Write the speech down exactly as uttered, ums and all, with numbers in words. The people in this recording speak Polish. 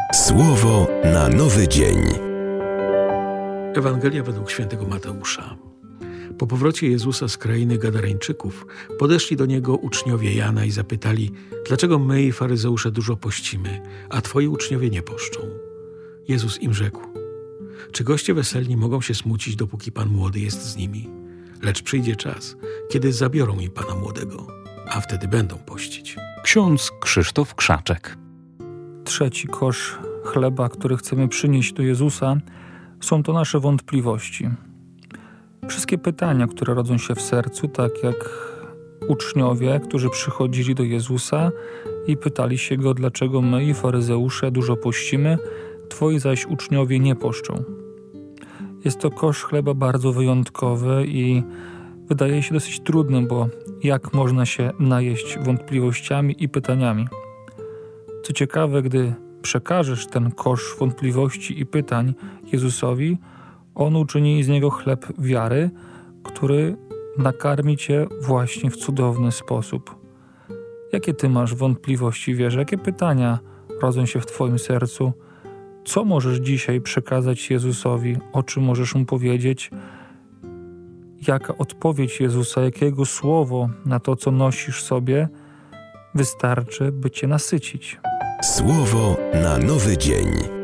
Słowo na nowy dzień. Ewangelia według świętego Mateusza. Po powrocie Jezusa z krainy Gadareńczyków podeszli do Niego uczniowie Jana i zapytali, dlaczego my i faryzeusze dużo pościmy, a Twoi uczniowie nie poszczą. Jezus im rzekł, czy goście weselni mogą się smucić, dopóki Pan młody jest z nimi? Lecz przyjdzie czas, kiedy zabiorą im Pana młodego, a wtedy będą pościć. Ksiądz Krzysztof Krzaczek. Trzeci kosz chleba, który chcemy przynieść do Jezusa, są to nasze wątpliwości. Wszystkie pytania, które rodzą się w sercu, tak jak uczniowie, którzy przychodzili do Jezusa i pytali się Go, dlaczego my i faryzeusze dużo pościmy, Twoi zaś uczniowie nie poszczą. Jest to kosz chleba bardzo wyjątkowy i wydaje się dosyć trudny, bo jak można się najeść wątpliwościami i pytaniami? Co ciekawe, gdy przekażesz ten kosz wątpliwości i pytań Jezusowi, On uczyni z niego chleb wiary, który nakarmi Cię właśnie w cudowny sposób. Jakie Ty masz wątpliwości w wierze? Jakie pytania rodzą się w Twoim sercu? Co możesz dzisiaj przekazać Jezusowi? O czym możesz Mu powiedzieć? Jaka odpowiedź Jezusa, jakiego słowo na to, co nosisz sobie, wystarczy, by Cię nasycić? Słowo na nowy dzień.